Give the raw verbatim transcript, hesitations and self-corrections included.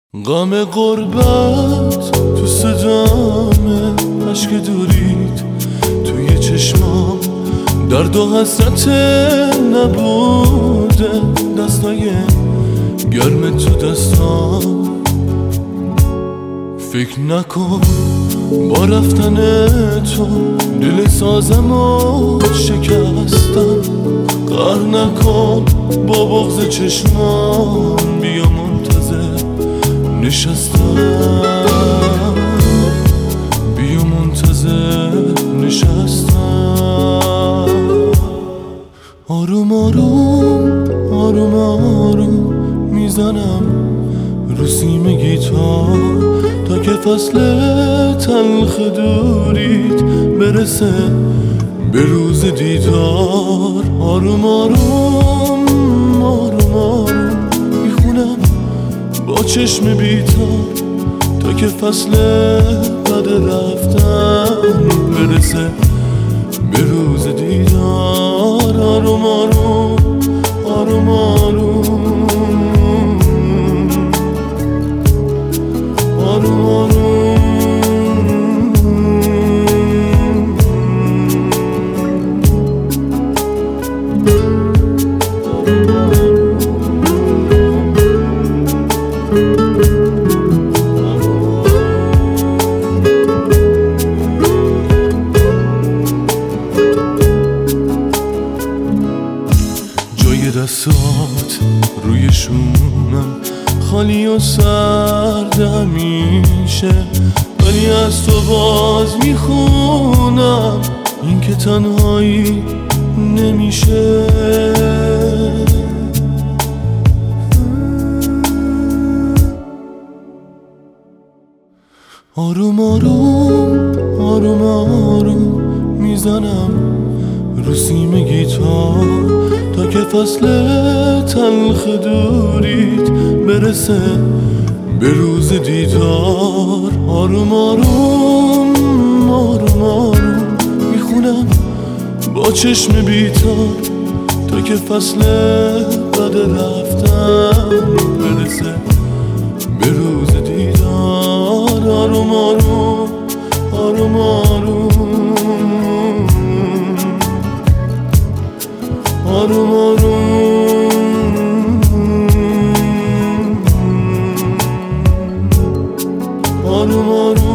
غم غربت تو صدامه، عشق دورید توی چشمام، درد و حسرت نبوده، دستای گرم تو دستام. فکر نکن با رفتن تو دل سازمو شکستم، قهر نکن با بغض چشمام، بیا منتظر نشستم، بیا منتظر نشستم. آروم آروم آروم آروم میزنم رو سیم گیتار، تا که فصل تلخ دورید برسه به روز دیدار. آروم آروم آروم آروم میخونم با چشم بیتار، تا که فصل بعد رفتن برسه به روز دیدار. آروم آروم آروم آروم آروم آروم جای دستات روی شونم خالی و سرد همیشه، ولی از تو باز میخونم این که تنهایی نمیشه. آروم آروم آروم آروم میزنم رو سیم گیتار، تا که فصل تلخ دورید برسه به روز دیدار. آروم آروم آروم آروم میخونم با چشم بیتار، تا که فصل بعد رفتن برسه به روز دیدار. آروم آروم آروم آروم آروم آروم آروم آروم